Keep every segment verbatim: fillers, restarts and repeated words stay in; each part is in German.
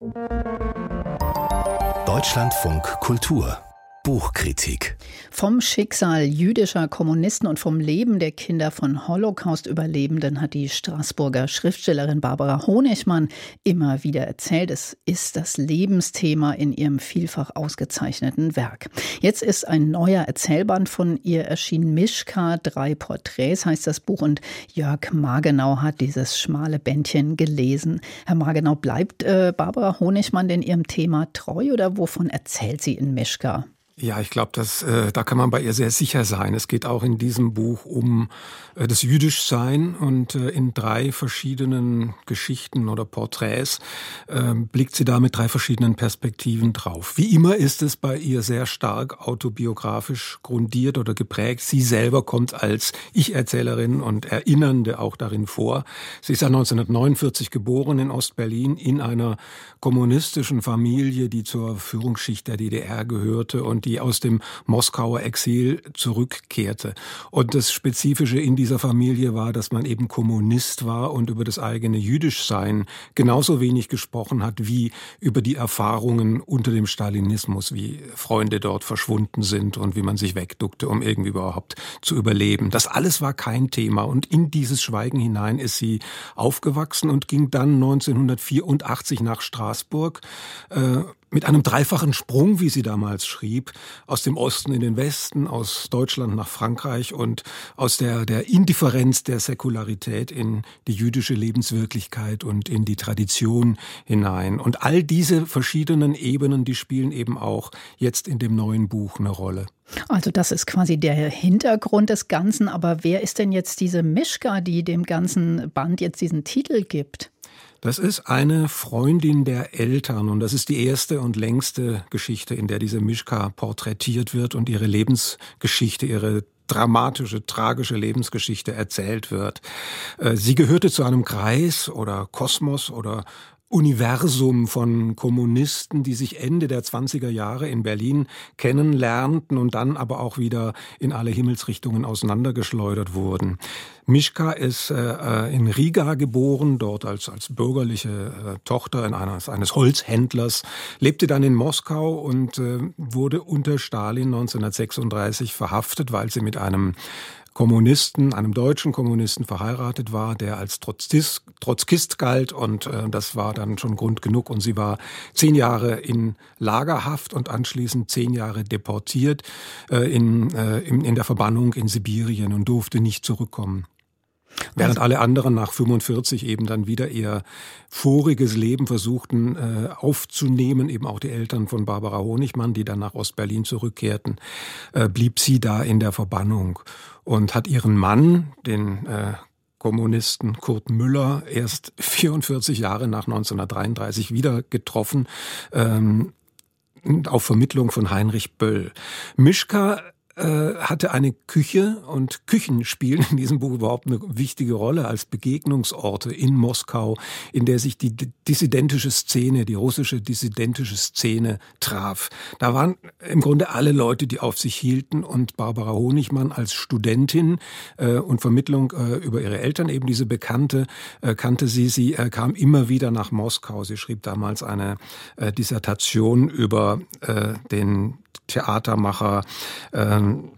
Deutschlandfunk Kultur Buchkritik. Vom Schicksal jüdischer Kommunisten und vom Leben der Kinder von Holocaust-Überlebenden hat die Straßburger Schriftstellerin Barbara Honigmann immer wieder erzählt. Es ist das Lebensthema in ihrem vielfach ausgezeichneten Werk. Jetzt ist ein neuer Erzählband von ihr erschienen. Mischka, drei Porträts heißt das Buch, und Jörg Margenau hat dieses schmale Bändchen gelesen. Herr Margenau, bleibt äh, Barbara Honigmann denn ihrem Thema treu oder wovon erzählt sie in Mischka? Ja, ich glaube, dass äh, da kann man bei ihr sehr sicher sein. Es geht auch in diesem Buch um äh, das Jüdischsein, und äh, in drei verschiedenen Geschichten oder Porträts äh, blickt sie da mit drei verschiedenen Perspektiven drauf. Wie immer ist es bei ihr sehr stark autobiografisch grundiert oder geprägt. Sie selber kommt als Ich-Erzählerin und Erinnernde auch darin vor. Sie ist ja neunzehnhundertneunundvierzig geboren in Ostberlin in einer kommunistischen Familie, die zur Führungsschicht der D D R gehörte und die aus dem Moskauer Exil zurückkehrte. Und das Spezifische in dieser Familie war, dass man eben Kommunist war und über das eigene Jüdischsein genauso wenig gesprochen hat wie über die Erfahrungen unter dem Stalinismus, wie Freunde dort verschwunden sind und wie man sich wegduckte, um irgendwie überhaupt zu überleben. Das alles war kein Thema, und in dieses Schweigen hinein ist sie aufgewachsen und ging dann neunzehnhundertvierundachtzig nach Straßburg, äh, mit einem dreifachen Sprung, wie sie damals schrieb, aus dem Osten in den Westen, aus Deutschland nach Frankreich und aus der, der Indifferenz der Säkularität in die jüdische Lebenswirklichkeit und in die Tradition hinein. Und all diese verschiedenen Ebenen, die spielen eben auch jetzt in dem neuen Buch eine Rolle. Also das ist quasi der Hintergrund des Ganzen. Aber wer ist denn jetzt diese Mischka, die dem ganzen Band jetzt diesen Titel gibt? Das ist eine Freundin der Eltern, und das ist die erste und längste Geschichte, in der diese Mischka porträtiert wird und ihre Lebensgeschichte, ihre dramatische, tragische Lebensgeschichte erzählt wird. Sie gehörte zu einem Kreis oder Kosmos oder Universum von Kommunisten, die sich Ende der zwanziger Jahre in Berlin kennenlernten und dann aber auch wieder in alle Himmelsrichtungen auseinandergeschleudert wurden. Mischka ist äh, in Riga geboren, dort als, als bürgerliche äh, Tochter in eines, eines Holzhändlers, lebte dann in Moskau und äh, wurde unter Stalin neunzehnhundertsechsunddreißig verhaftet, weil sie mit einem Kommunisten, einem deutschen Kommunisten verheiratet war, der als Trotzkist, Trotzkist galt, und äh, das war dann schon Grund genug, und sie war zehn Jahre in Lagerhaft und anschließend zehn Jahre deportiert äh, in, äh, in, in der Verbannung in Sibirien und durfte nicht zurückkommen. Während alle anderen nach fünfundvierzig eben dann wieder ihr voriges Leben versuchten äh, aufzunehmen, eben auch die Eltern von Barbara Honigmann, die dann nach Ostberlin zurückkehrten, äh, blieb sie da in der Verbannung und hat ihren Mann, den äh, Kommunisten Kurt Müller, erst vierundvierzig Jahre nach neunzehnhundertdreiunddreißig wieder getroffen, ähm, auf Vermittlung von Heinrich Böll. Mischka hatte eine Küche, und Küchen spielen in diesem Buch überhaupt eine wichtige Rolle als Begegnungsorte in Moskau, in der sich die dissidentische Szene, die russische dissidentische Szene traf. Da waren im Grunde alle Leute, die auf sich hielten, und Barbara Honigmann als Studentin äh, und Vermittlung äh, über ihre Eltern, eben diese Bekannte, äh, kannte sie, sie äh, kam immer wieder nach Moskau. Sie schrieb damals eine äh, Dissertation über äh, den Theatermacher, äh,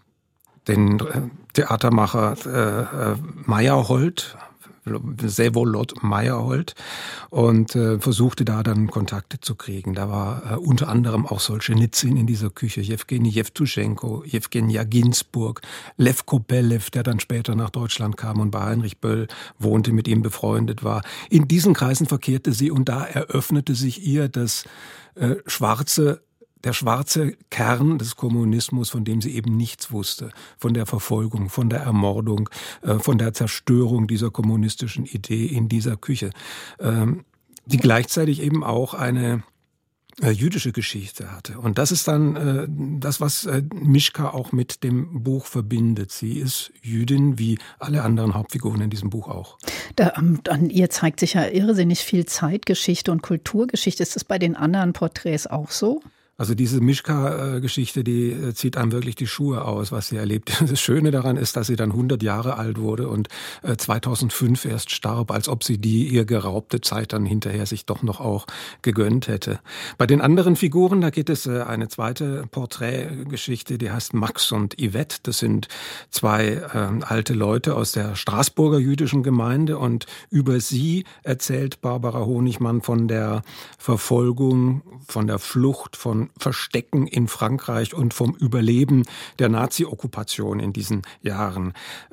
den äh, Theatermacher äh, äh, Meyerhold, Vsevolod Meyerhold, und äh, versuchte da dann Kontakte zu kriegen. Da war äh, unter anderem auch Solschenizyn in dieser Küche, Jewgeni Jewtuschenko, Jewgenia Ginsburg, Lew Kobelew, der dann später nach Deutschland kam und bei Heinrich Böll wohnte, mit ihm befreundet war. In diesen Kreisen verkehrte sie, und da eröffnete sich ihr das äh, schwarze Der schwarze Kern des Kommunismus, von dem sie eben nichts wusste, von der Verfolgung, von der Ermordung, äh, von der Zerstörung dieser kommunistischen Idee in dieser Küche, ähm, die gleichzeitig eben auch eine äh, jüdische Geschichte hatte. Und das ist dann äh, das, was äh, Mischka auch mit dem Buch verbindet. Sie ist Jüdin, wie alle anderen Hauptfiguren in diesem Buch auch. Da, um, an ihr zeigt sich ja irrsinnig viel Zeitgeschichte und Kulturgeschichte. Ist das bei den anderen Porträts auch so? Also diese Mischka-Geschichte, die zieht einem wirklich die Schuhe aus, was sie erlebt. Das Schöne daran ist, dass sie dann hundert Jahre alt wurde und zweitausendfünf erst starb, als ob sie die ihr geraubte Zeit dann hinterher sich doch noch auch gegönnt hätte. Bei den anderen Figuren, da geht es eine zweite Porträtgeschichte, die heißt Max und Yvette. Das sind zwei äh, alte Leute aus der Straßburger jüdischen Gemeinde und über sie erzählt Barbara Honigmann von der Verfolgung, von der Flucht, von Verstecken in Frankreich und vom Überleben der Nazi-Okkupation in diesen Jahren.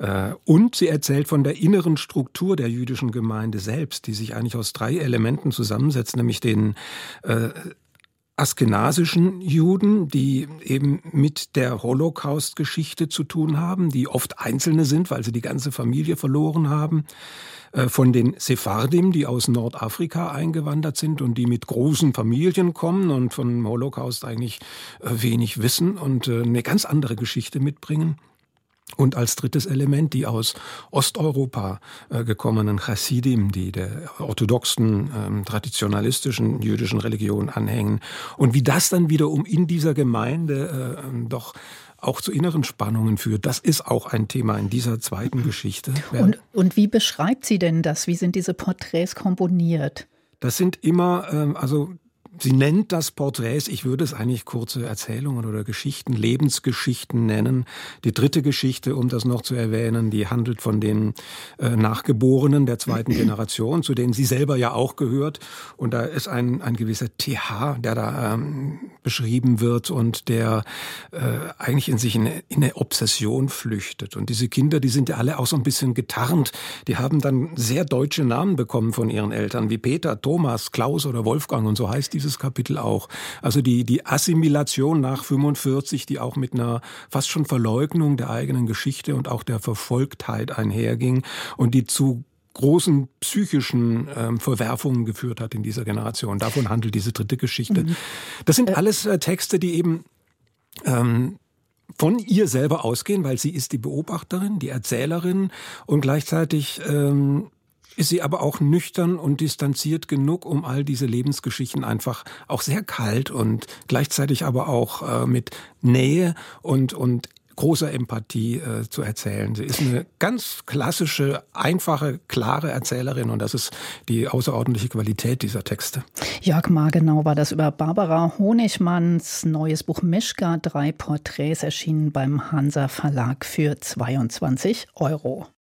Und sie erzählt von der inneren Struktur der jüdischen Gemeinde selbst, die sich eigentlich aus drei Elementen zusammensetzt, nämlich den äh, askenasischen Juden, die eben mit der Holocaust-Geschichte zu tun haben, die oft Einzelne sind, weil sie die ganze Familie verloren haben. Von den Sephardim, die aus Nordafrika eingewandert sind und die mit großen Familien kommen und vom Holocaust eigentlich wenig wissen und eine ganz andere Geschichte mitbringen. Und als drittes Element die aus Osteuropa äh, gekommenen Chassidim, die der orthodoxen, ähm, traditionalistischen jüdischen Religion anhängen. Und wie das dann wiederum in dieser Gemeinde äh, doch auch zu inneren Spannungen führt, das ist auch ein Thema in dieser zweiten Geschichte. Und, und wie beschreibt sie denn das? Wie sind diese Porträts komponiert? Das sind immer, ähm, also sie nennt das Porträts, ich würde es eigentlich kurze Erzählungen oder Geschichten, Lebensgeschichten nennen. Die dritte Geschichte, um das noch zu erwähnen, die handelt von den äh, Nachgeborenen der zweiten Generation, zu denen sie selber ja auch gehört. Und da ist ein, ein gewisser T H, der da ähm, beschrieben wird und der äh, eigentlich in sich in eine, in eine Obsession flüchtet. Und diese Kinder, die sind ja alle auch so ein bisschen getarnt. Die haben dann sehr deutsche Namen bekommen von ihren Eltern, wie Peter, Thomas, Klaus oder Wolfgang, und so heißt die dieses Kapitel auch. Also die, die Assimilation nach fünfundvierzig, die auch mit einer fast schon Verleugnung der eigenen Geschichte und auch der Verfolgtheit einherging und die zu großen psychischen ähm, Verwerfungen geführt hat in dieser Generation. Davon handelt diese dritte Geschichte. Mhm. Das sind alles äh, Texte, die eben ähm, von ihr selber ausgehen, weil sie ist die Beobachterin, die Erzählerin und gleichzeitig ähm, ist sie aber auch nüchtern und distanziert genug, um all diese Lebensgeschichten einfach auch sehr kalt und gleichzeitig aber auch äh, mit Nähe und, und großer Empathie äh, zu erzählen. Sie ist eine ganz klassische, einfache, klare Erzählerin und das ist die außerordentliche Qualität dieser Texte. Jörg Margenau war das über Barbara Honigmanns neues Buch Mischka, drei Porträts, erschienen beim Hansa Verlag für zweiundzwanzig Euro.